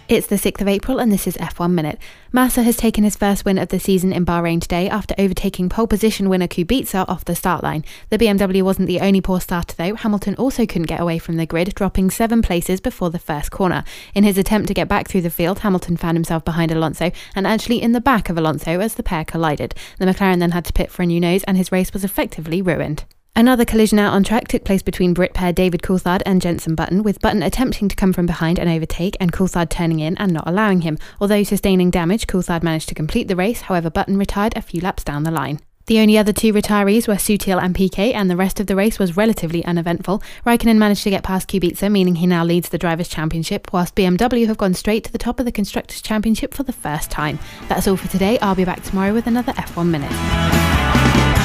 It's the 6th of April and this is F1 Minute. Massa has taken his first win of the season in Bahrain today after overtaking pole position winner Kubica off the start line. The BMW wasn't the only poor starter though. Hamilton also couldn't get away from the grid, dropping 7 places before the first corner. In his attempt to get back through the field, Hamilton found himself behind Alonso and actually in the back of Alonso as the pair collided. The McLaren then had to pit for a new nose and his race was effectively ruined. Another collision out on track took place between Brit pair David Coulthard and Jenson Button, with Button attempting to come from behind and overtake and Coulthard turning in and not allowing him. Although sustaining damage, Coulthard managed to complete the race, however Button retired a few laps down the line. The only other 2 retirees were Sutil and Piquet, and the rest of the race was relatively uneventful. Raikkonen managed to get past Kubica, meaning he now leads the Drivers' Championship, whilst BMW have gone straight to the top of the Constructors' Championship for the first time. That's all for today. I'll be back tomorrow with another F1 Minute.